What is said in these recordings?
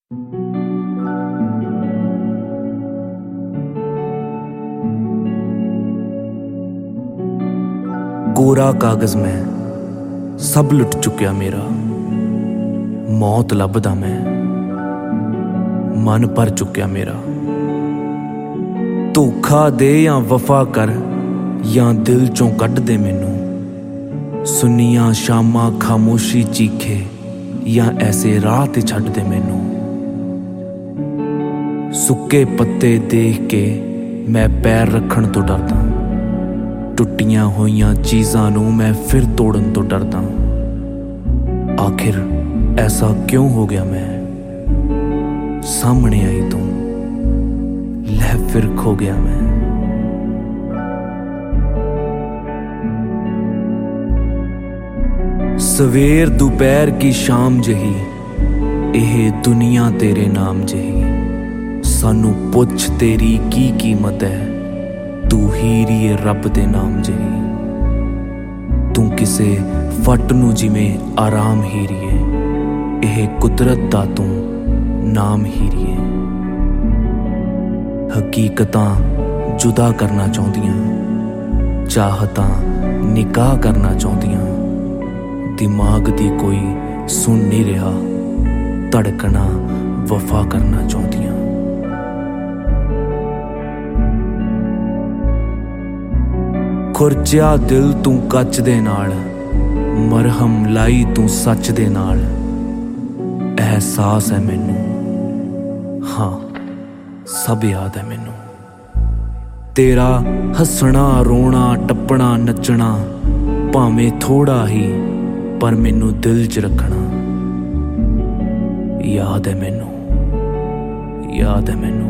कोरा कागज में सब लुट चुकिया मेरा, मौत लभदा मैं, मन भर चुकिया मेरा। धोखा दे या वफा कर या दिल चों कढ दे मैनू, सुनिया शामां खामोशी चीखे या ऐसे राह ते छड्ड दे मैनू। सुक्के पत्ते देख के मैं पैर रखण तो डरदा, टुटियां होइयां चीज़ां नूं मैं फिर तोड़न तो डरदा। आखिर ऐसा क्यों हो गया मैं, सामने आई तू लै फिर खो गया मैं। सवेर दोपहर की शाम जही, एह दुनिया तेरे नाम जही। सानू पुछ तेरी की कीमत है, तू हीरीए रब दे नाम जही। तू किसे फट नू जिवें आराम हीरीए, एह कुदरत दा तू नाम हीरीए। हकीकतां जुदा करना चाहुंदियां, चाहतां निकाह करना चाहुंदियां। दिमाग दी कोई सुन नहीं रहा, धड़कना वफा करना चाहुंदियां। खुरचिया दिल तू कच दे नाल, मरहम लाई तू सच दे नाल। एहसास है मैनू, हाँ सब याद है मैनू। तेरा हसना रोना टप्पना नचना, भावें थोड़ा ही पर मैनू दिल च रखना। याद है मैनू, याद है मैनू।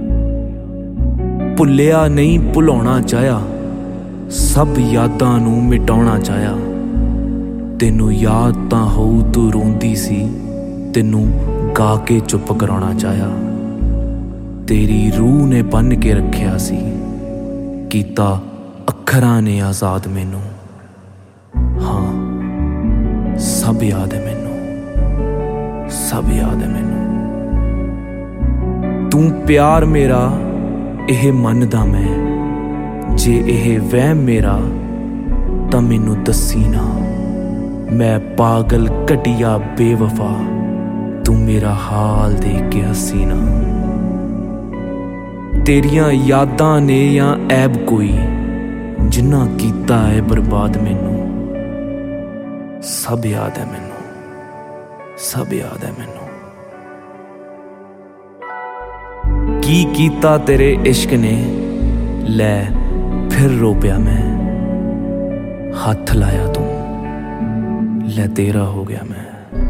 भुलिया नहीं भुलाउणा चाहया, सब यादां नूं मिटाउणा चाहया। तैनू याद तां होऊ तू रोंदी सी, तैनू गा के चुप कराउणा चाहया। तेरी रूह ने बन के रखिया सी, कीता अखरां ने आजाद मैनू। हाँ सब याद है मैनू, सब याद है मैनू। तू प्यार मेरा एह मनदा मैं, जे एह वहम मेरा तां मैनू दसी ना। मैं पागल घटिया बेवफा, तू मेरा हाल देख के हसी ना। तेरियां यादां ने या ऐब कोई, जिन्ना कीता है बर्बाद मैनू। सब याद है मैनू, सब याद है मैनू। की कीता तेरे इश्क ने, लै फिर रो पिया मैं। हाथ लाया तू, लै तेरा हो गया मैं।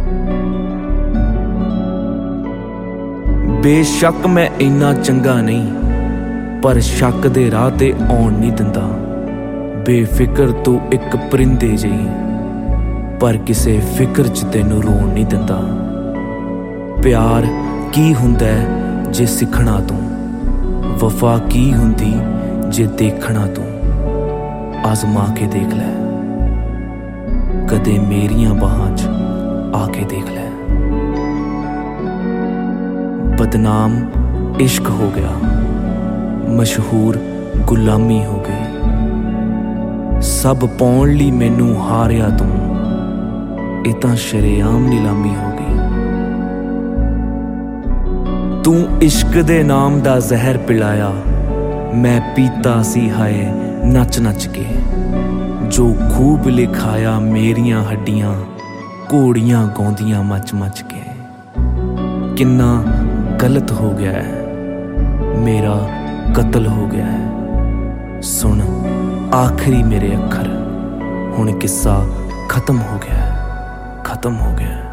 बेशक मैं इन्ना चंगा नहीं, पर शक दे राह ते आउण नहीं दिंदा। बेफिक्र तू एक परिंदे जही, पर किसे फिक्र च तैनू रोण नहीं दिंदा। प्यार की हुंदा है जे सिखना तू, वफा की हुंदी जे देखना तू। आजमा के देख लै, कदे मेरियां बाहां च आके देख लै। बदनाम इश्क हो गया, मशहूर गुलामी हो गई। सब पाउण लई मैनू हारिया तू, इह तां शरेआम नीलामी हो गई। तू इश्क दे नाम दा जहर पिलाया, मैं पीता सी हाय नच नच के। जो खूब लिखाया मेरियां हड्डियां, घोड़ियां गाउंदियां मच मच के। किन्ना गलत हो गया है, मेरा कत्ल हो गया है। सुन आखिरी मेरे अखर, हुण किस्सा खत्म हो गया है, खत्म हो गया है।